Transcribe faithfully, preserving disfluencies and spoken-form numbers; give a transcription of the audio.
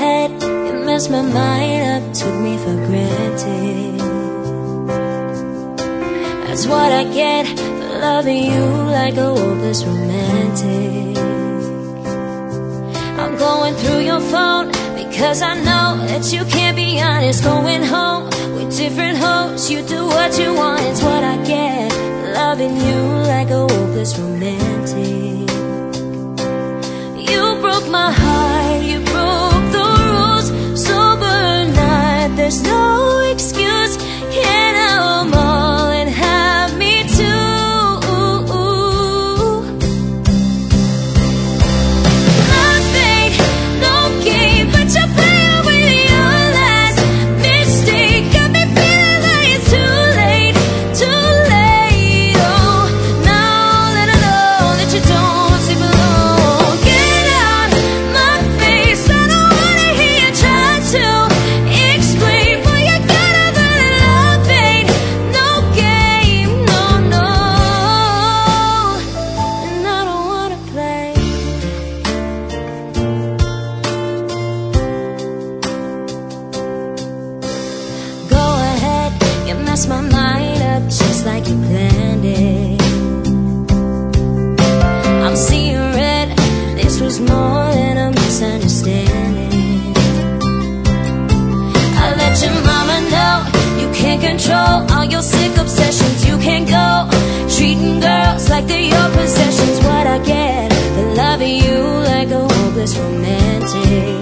ahead, you messed my mind up, took me for granted. That's what I get for loving you like a hopeless romantic. I'm going through your phone because I know that you can't be honest. Going home with different hopes, you do what you want. It's what I get for loving you like a hopeless romantic. You broke my heart, you broke the rules. Sober night, there's no excuse. Can't have them all and have me too. Nothing, no game, but you're playing with your last mistake. Got me feeling like it's too late, too late. Oh, now that I know that you don't sleep alone, get out my face. I don't wanna hear you try to explain, but you gotta learn that love ain't no game, no, no. And I don't wanna play. Go ahead, you mess my mind up just like you planned it. I'm seeing red, this was more than a misunderstanding. I let your mama know you can't control all your sick obsessions. You can't go treating girls like they're your possessions. What I get for loving you like a hopeless romantic.